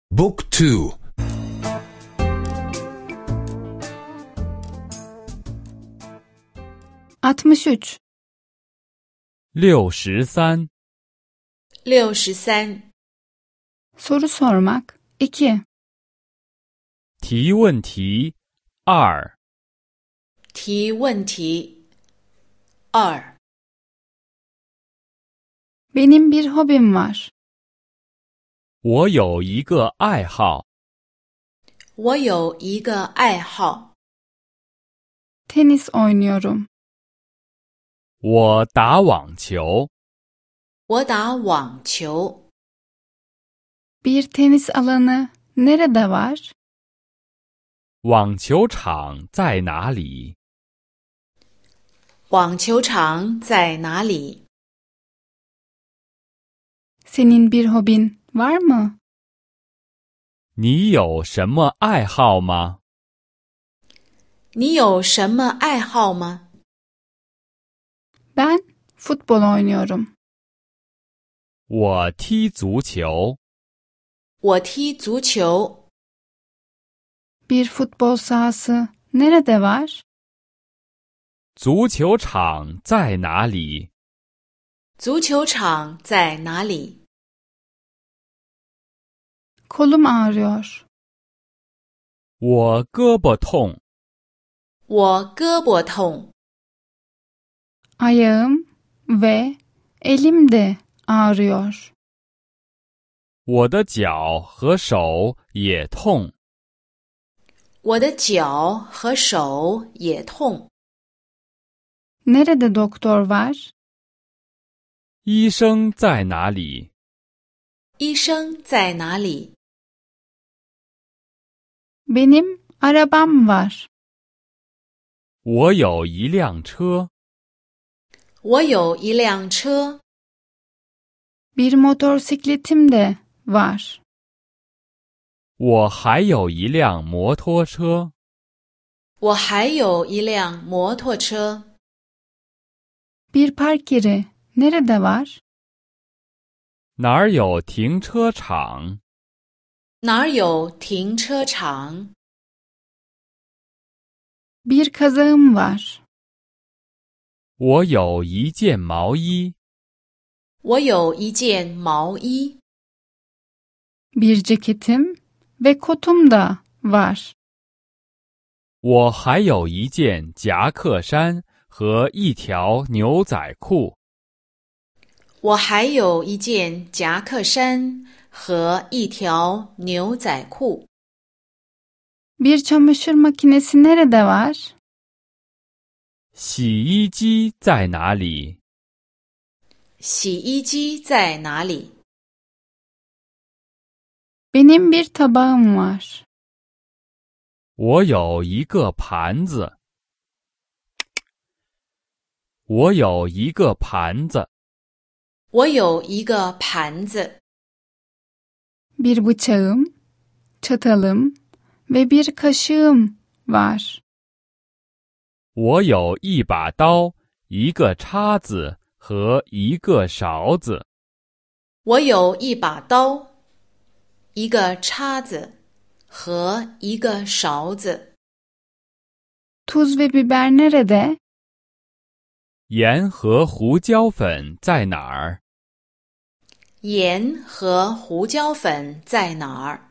بوك تو 63 63. 63. Soru sormak 2. 提问题2。 提问题2. Benim bir hobim var. 我有一个爱好， 我有一个爱好， Tenis oynuyorum. 我打网球。 我打网球。 Bir tenis alanı nerede var? 网球场在哪里？ 网球场在哪里？ Senin bir hobin var mı? 你有什么爱好吗？ 你有什么爱好吗？ Ben futbol oynuyorum. 我踢足球。 我踢足球。 Bir futbol sahası nerede var? 足球场在哪里？ 足球场在哪里？ Kolum ağrıyor. 我胳膊痛。 我胳膊痛。 Ayağım ve elim de ağrıyor. 我的脚和手也痛。 我的脚和手也痛。 Nerede doktor var? 医生在哪里？ 医生在哪里？ Benim arabam var. 我有一辆车。 我有一辆车。 Bir motosikletim de var. 我还有一辆摩托车。 我还有一辆摩托车。 Bir park yeri nerede var? 哪儿有停车场？ 哪儿有停车场？ Bir kazağım var. 我有一件毛衣。 我有一件毛衣。 Bir ceketim ve kotum da var. 我还有一件夹克衫和一条牛仔裤。 我还有一件夹克衫和一条牛仔裤。 Bir çamaşır makinesi nerede var? 洗衣机在哪里？ 洗衣机在哪里？ Benim bir tabağım var. 我有一个盘子。我有一个盘子。 我有一个盘子。 Bir bıçağım, çatalım ve bir kaşığım var. 我有一把刀，一个叉子和一个勺子。 我有一把刀，一个叉子和一个勺子。 Tuz ve biber nerede? 盐和胡椒粉在哪儿？ 盐和胡椒粉在哪儿？